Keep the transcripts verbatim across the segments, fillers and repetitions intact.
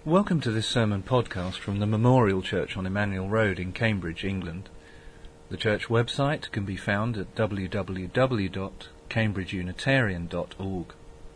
Welcome to this sermon podcast from the Memorial Church on Emmanuel Road in Cambridge, England. The church website can be found at w w w dot cambridge unitarian dot org.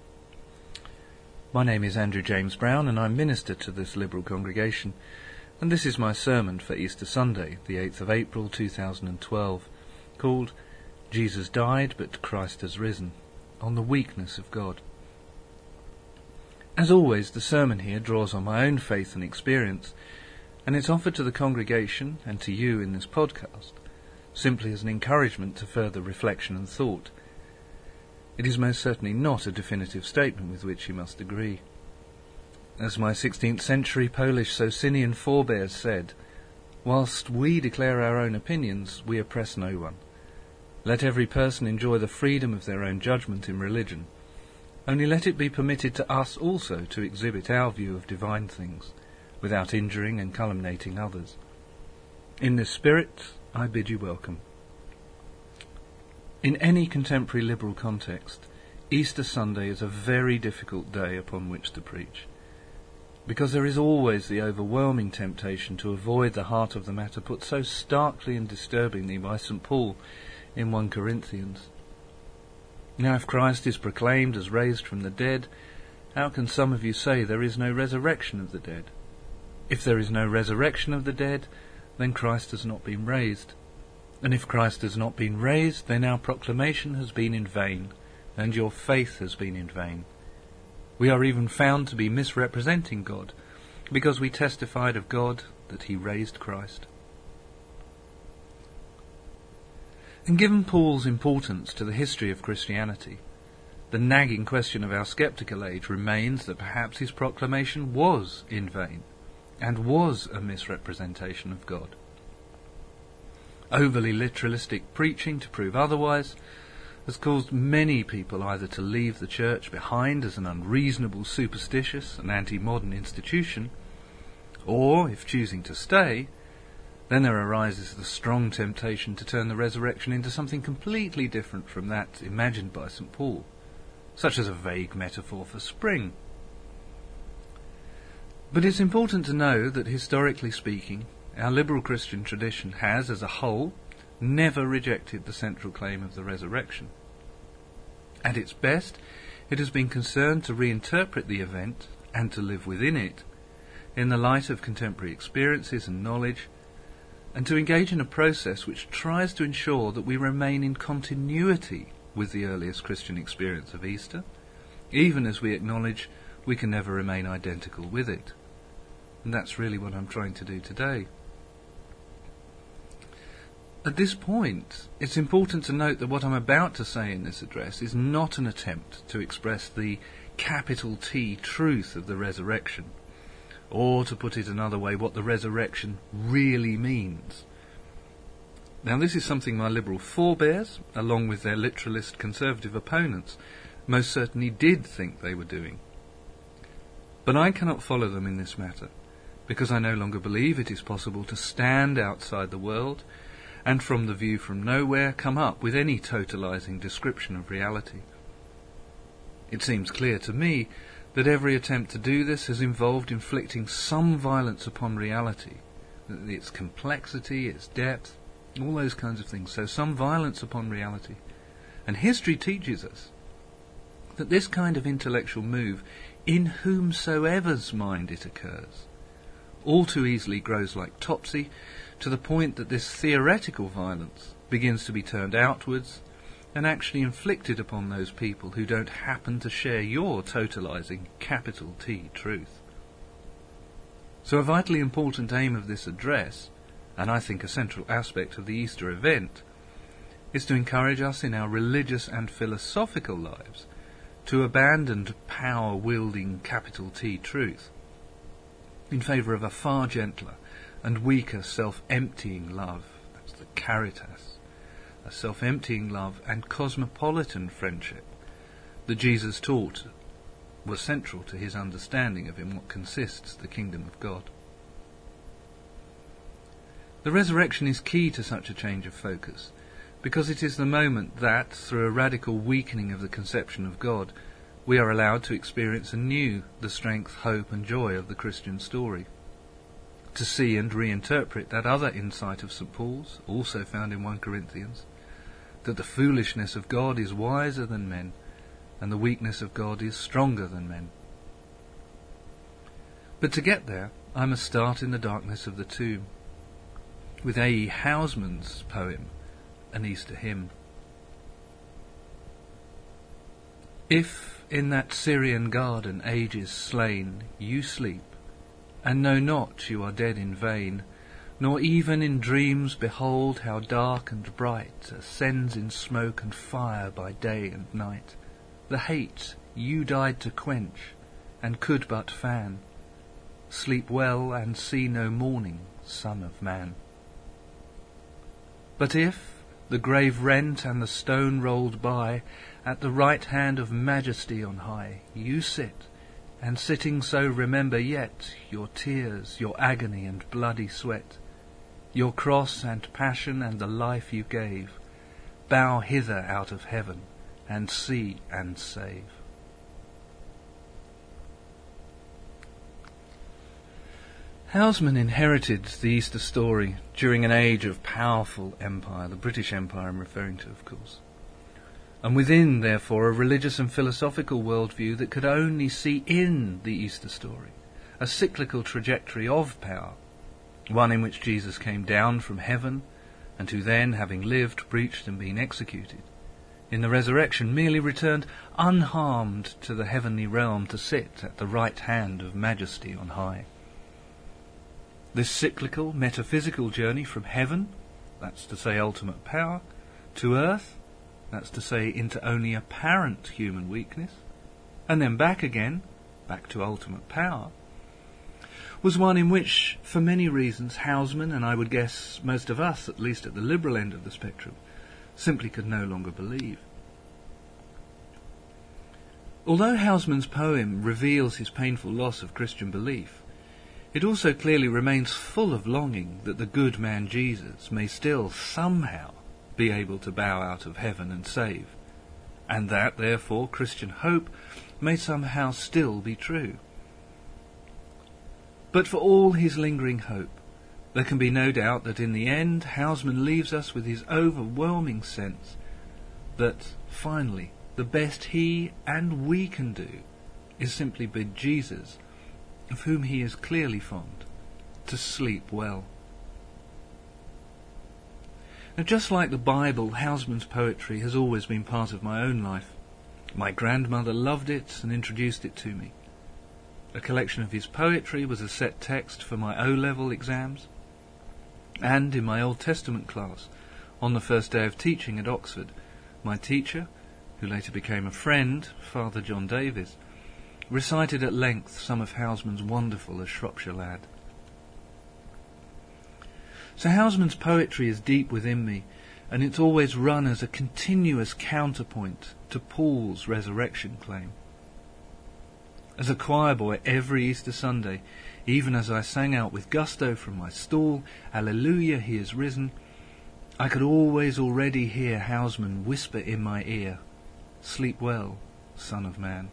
My name is Andrew James Brown and I'm minister to this liberal congregation, and this is my sermon for Easter Sunday, the eighth of April two thousand twelve, called Jesus Died but Christ Has Risen, on the weakness of God. As always, the sermon here draws on my own faith and experience, and it's offered to the congregation and to you in this podcast, simply as an encouragement to further reflection and thought. It is most certainly not a definitive statement with which you must agree. As my sixteenth century Polish Socinian forebears said, whilst we declare our own opinions, we oppress no one. Let every person enjoy the freedom of their own judgment in religion. Only let it be permitted to us also to exhibit our view of divine things, without injuring and calumniating others. In this spirit, I bid you welcome. In any contemporary liberal context, Easter Sunday is a very difficult day upon which to preach, because there is always the overwhelming temptation to avoid the heart of the matter put so starkly and disturbingly by Saint Paul in First Corinthians. Now, if Christ is proclaimed as raised from the dead, how can some of you say there is no resurrection of the dead? If there is no resurrection of the dead, then Christ has not been raised. And if Christ has not been raised, then our proclamation has been in vain, and your faith has been in vain. We are even found to be misrepresenting God, because we testified of God that he raised Christ. And given Paul's importance to the history of Christianity, the nagging question of our sceptical age remains that perhaps his proclamation was in vain, and was a misrepresentation of God. Overly literalistic preaching to prove otherwise has caused many people either to leave the church behind as an unreasonable, superstitious and anti-modern institution, or, if choosing to stay, then there arises the strong temptation to turn the resurrection into something completely different from that imagined by Saint Paul, such as a vague metaphor for spring. But it's important to know that, historically speaking, our liberal Christian tradition has, as a whole, never rejected the central claim of the resurrection. At its best, it has been concerned to reinterpret the event, and to live within it, in the light of contemporary experiences and knowledge, and to engage in a process which tries to ensure that we remain in continuity with the earliest Christian experience of Easter, even as we acknowledge we can never remain identical with it. And that's really what I'm trying to do today. At this point, it's important to note that what I'm about to say in this address is not an attempt to express the capital T truth of the resurrection, or, to put it another way, what the resurrection really means. Now, this is something my liberal forebears, along with their literalist conservative opponents, most certainly did think they were doing. But I cannot follow them in this matter, because I no longer believe it is possible to stand outside the world and from the view from nowhere come up with any totalizing description of reality. It seems clear to me that every attempt to do this has involved inflicting some violence upon reality, its complexity, its depth, all those kinds of things. So some violence upon reality. And history teaches us that this kind of intellectual move, in whomsoever's mind it occurs, all too easily grows like Topsy, to the point that this theoretical violence begins to be turned outwards and actually inflicted upon those people who don't happen to share your totalizing capital T truth. So a vitally important aim of this address, and I think a central aspect of the Easter event, is to encourage us in our religious and philosophical lives to abandon power-wielding capital T truth in favour of a far gentler and weaker self-emptying love, that's the caritas, a self-emptying love and cosmopolitan friendship that Jesus taught was central to his understanding of in what consists the kingdom of God. The resurrection is key to such a change of focus, because it is the moment that, through a radical weakening of the conception of God, we are allowed to experience anew the strength, hope and joy of the Christian story, to see and reinterpret that other insight of Saint Paul's, also found in First Corinthians, that the foolishness of God is wiser than men, and the weakness of God is stronger than men. But to get there, I must start in the darkness of the tomb, with A E Housman's poem, An Easter Hymn. If in that Syrian garden ages slain you sleep, and know not you are dead in vain, nor even in dreams behold how dark and bright ascends in smoke and fire by day and night the hate you died to quench and could but fan, sleep well and see no morning, Son of Man. But if, the grave rent and the stone rolled by, at the right hand of majesty on high you sit, and sitting so remember yet your tears, your agony and bloody sweat, your cross and passion and the life you gave, bow hither out of heaven, and see and save. Housman inherited the Easter story during an age of powerful empire, the British Empire I'm referring to, of course, and within, therefore, a religious and philosophical worldview that could only see in the Easter story a cyclical trajectory of power, one in which Jesus came down from heaven, and who then, having lived, preached and been executed, in the resurrection merely returned unharmed to the heavenly realm to sit at the right hand of majesty on high. This cyclical, metaphysical journey from heaven, that's to say ultimate power, to earth, that's to say into only apparent human weakness, and then back again, back to ultimate power, was one in which, for many reasons, Housman, and I would guess most of us, at least at the liberal end of the spectrum, simply could no longer believe. Although Housman's poem reveals his painful loss of Christian belief, it also clearly remains full of longing that the good man Jesus may still somehow be able to bow out of heaven and save, and that, therefore, Christian hope may somehow still be true. But for all his lingering hope, there can be no doubt that in the end Housman leaves us with his overwhelming sense that, finally, the best he and we can do is simply bid Jesus, of whom he is clearly fond, to sleep well. Now, just like the Bible, Housman's poetry has always been part of my own life. My grandmother loved it and introduced it to me. A collection of his poetry was a set text for my O-level exams, and in my Old Testament class, on the first day of teaching at Oxford, my teacher, who later became a friend, Father John Davies, recited at length some of Housman's wonderful A Shropshire Lad. So Housman's poetry is deep within me, and it's always run as a continuous counterpoint to Paul's resurrection claim. As a choir boy every Easter Sunday, even as I sang out with gusto from my stall, "Alleluia, he is risen," I could always already hear Housman whisper in my ear, "Sleep well, Son of Man."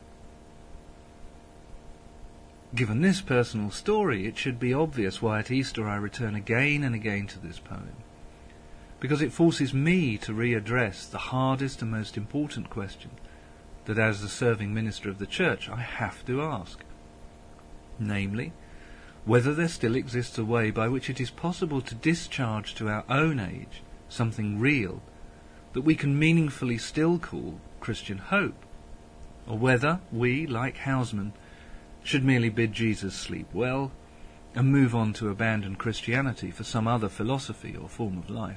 Given this personal story, it should be obvious why at Easter I return again and again to this poem, because it forces me to readdress the hardest and most important question that as the serving minister of the Church I have to ask, namely, whether there still exists a way by which it is possible to discharge to our own age something real that we can meaningfully still call Christian hope, or whether we, like Housman, should merely bid Jesus sleep well and move on to abandon Christianity for some other philosophy or form of life.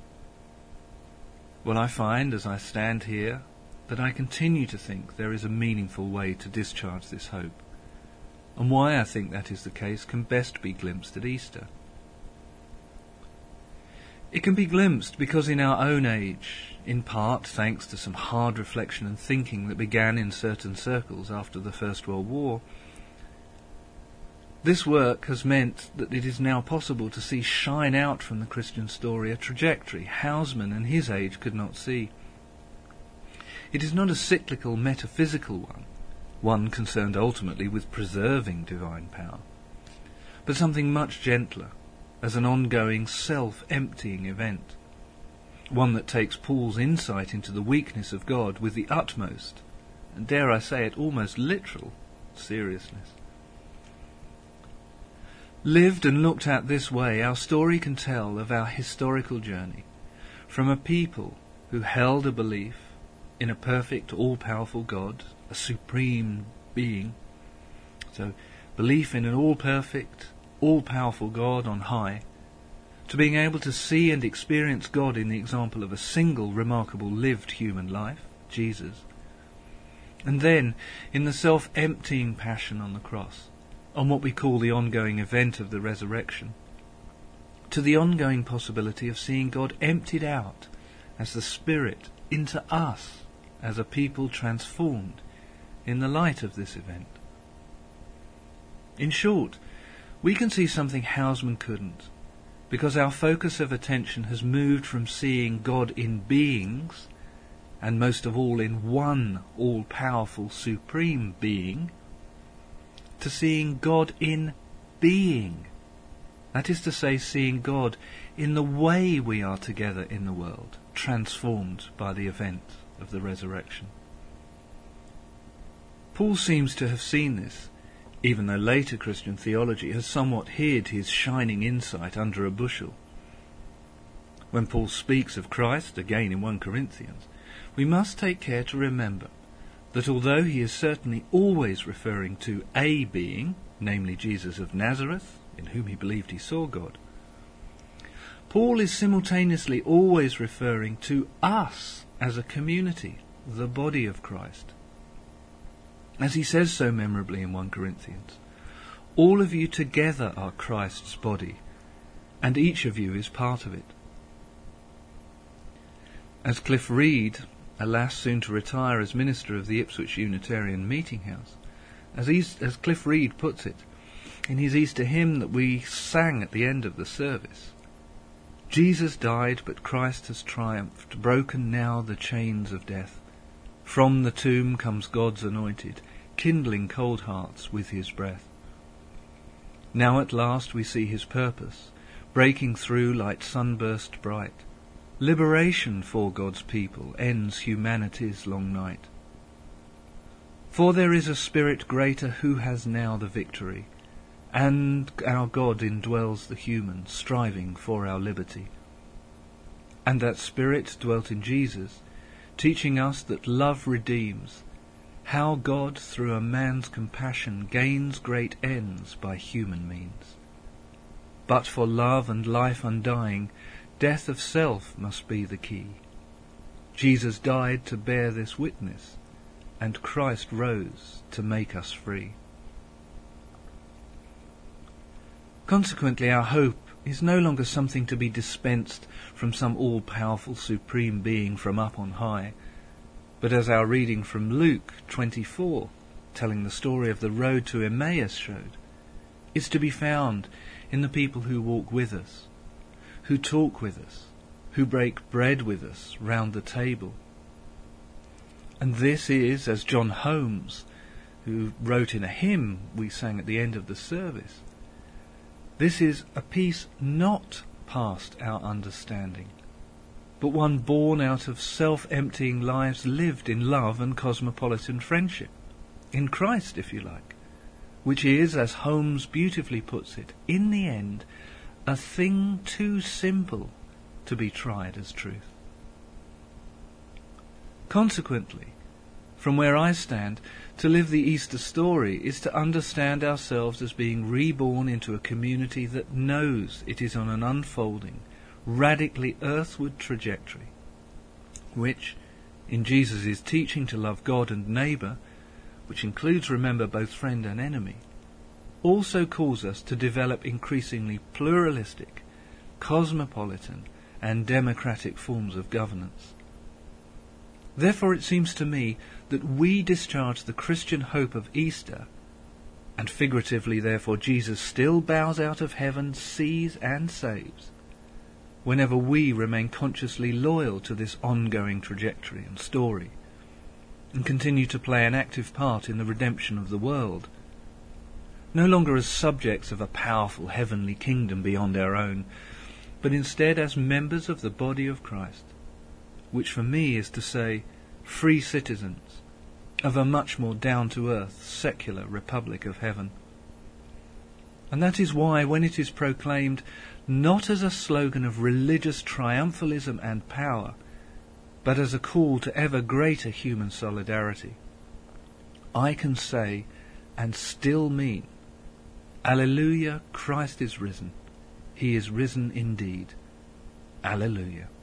Well, I find as I stand here that I continue to think there is a meaningful way to discharge this hope, and why I think that is the case can best be glimpsed at Easter. It can be glimpsed because in our own age, in part thanks to some hard reflection and thinking that began in certain circles after the First World War, this work has meant that it is now possible to see shine out from the Christian story a trajectory Housman and his age could not see. It is not a cyclical, metaphysical one, one concerned ultimately with preserving divine power, but something much gentler, as an ongoing self-emptying event, one that takes Paul's insight into the weakness of God with the utmost, and dare I say it, almost literal seriousness. Lived and looked at this way, our story can tell of our historical journey from a people who held a belief in a perfect, all-powerful God, a supreme being. So, belief in an all-perfect, all-powerful God on high, to being able to see and experience God in the example of a single remarkable lived human life, Jesus, and then in the self-emptying passion on the cross, on what we call the ongoing event of the resurrection, to the ongoing possibility of seeing God emptied out as the Spirit into us as a people transformed in the light of this event. In short, we can see something Houseman couldn't, because our focus of attention has moved from seeing God in beings, and most of all in one all-powerful supreme being, to seeing God in being. That is to say, seeing God in the way we are together in the world, transformed by the event of the resurrection. Paul seems to have seen this, even though later Christian theology has somewhat hid his shining insight under a bushel. When Paul speaks of Christ, again in First Corinthians, we must take care to remember that although he is certainly always referring to a being, namely Jesus of Nazareth, in whom he believed he saw God, Paul is simultaneously always referring to us as a community, the body of Christ. As he says so memorably in First Corinthians, all of you together are Christ's body, and each of you is part of it. As Cliff Reed, alas soon to retire as minister of the Ipswich Unitarian Meeting House, as, East, as Cliff Reed puts it, in his Easter hymn that we sang at the end of the service, Jesus died, but Christ has triumphed, broken now the chains of death. From the tomb comes God's anointed, kindling cold hearts with his breath. Now at last we see his purpose, breaking through like sunburst bright. Liberation for God's people ends humanity's long night. For there is a spirit greater who has now the victory, and our God indwells the human, striving for our liberty. And that spirit dwelt in Jesus, teaching us that love redeems, how God through a man's compassion gains great ends by human means. But for love and life undying, death of self must be the key. Jesus died to bear this witness, and Christ rose to make us free. Consequently, our hope is no longer something to be dispensed from some all-powerful supreme being from up on high, but as our reading from Luke twenty-four, telling the story of the road to Emmaus showed, is to be found in the people who walk with us, who talk with us, who break bread with us round the table. And this is, as John Holmes, who wrote in a hymn we sang at the end of the service, this is a peace not past our understanding, but one born out of self-emptying lives lived in love and cosmopolitan friendship, in Christ, if you like, which is, as Holmes beautifully puts it, in the end, a thing too simple to be tried as truth. Consequently, from where I stand, to live the Easter story is to understand ourselves as being reborn into a community that knows it is on an unfolding, radically earthward trajectory, which, in Jesus' teaching to love God and neighbour, which includes, remember, both friend and enemy, also calls us to develop increasingly pluralistic, cosmopolitan and democratic forms of governance. Therefore it seems to me that we discharge the Christian hope of Easter, and figuratively therefore Jesus still bows out of heaven, sees and saves, whenever we remain consciously loyal to this ongoing trajectory and story, and continue to play an active part in the redemption of the world, no longer as subjects of a powerful heavenly kingdom beyond our own, but instead as members of the body of Christ, which for me is to say, free citizens of a much more down-to-earth, secular republic of heaven. And that is why, when it is proclaimed not as a slogan of religious triumphalism and power, but as a call to ever greater human solidarity, I can say and still mean, Alleluia, Christ is risen. He is risen indeed. Alleluia.